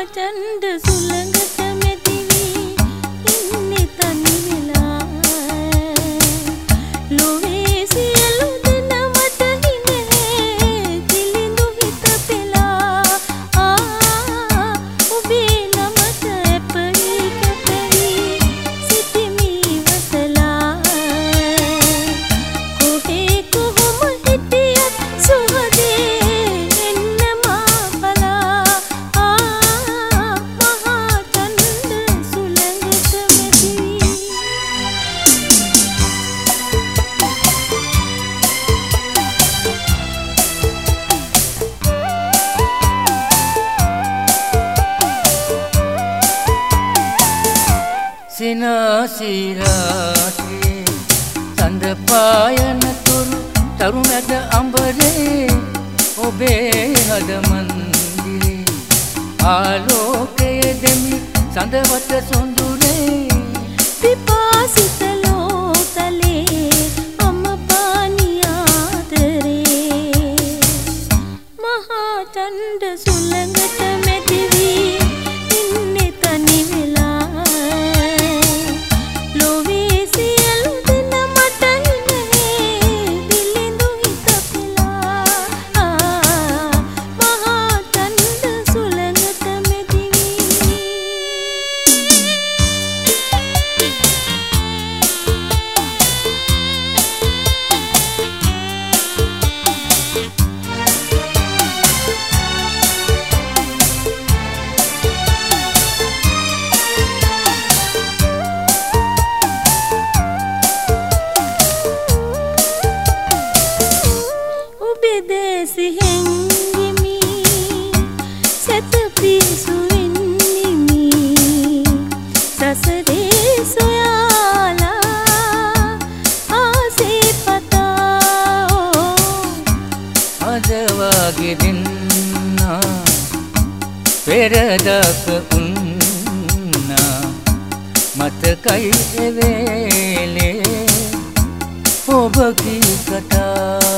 චණ්ඩ සුළඟට මෙදිවි ඉන්නේ තනි වෙලා ලොවේ සියලු දෙන මට හිනේ කිලිඳු හිත පෙලා ඔබේ නමට ඇපරි කැපරි සිටිමි වසලා කොහේ කොහොම හිටියත් සුවදේ එන්න මා බලා මහා චණ්ඩ සුළඟට මෙදිවි සිනාසිරාසේ සඳ පායන තුරු තරු මැද අඹරේ ඔබේ හද මන්දිරේ ආලෝකයේ දෙමි සඳවත සොඳුරේ පිපාසිත ලෝතලේ අම්පානි ආදරේ මහා චණ්ඩ සුළඟට මෙදිවි ඉන්නේ තනි වෙලා ලොවේ සියලු දෙන මට හිනේ දිලිඳු හිත පෙලා මහා චණ්ඩ සුළඟට මෙදිවි ඔබේ දේශයෙන් ගිමි සැතපීසු වෙන්නිමි සසරේ සොයාලා ආසේ පතා අද වගේ දෙන්නා පෙරදක උන්නා මතකයි එවේලේ ඔබ කී කතා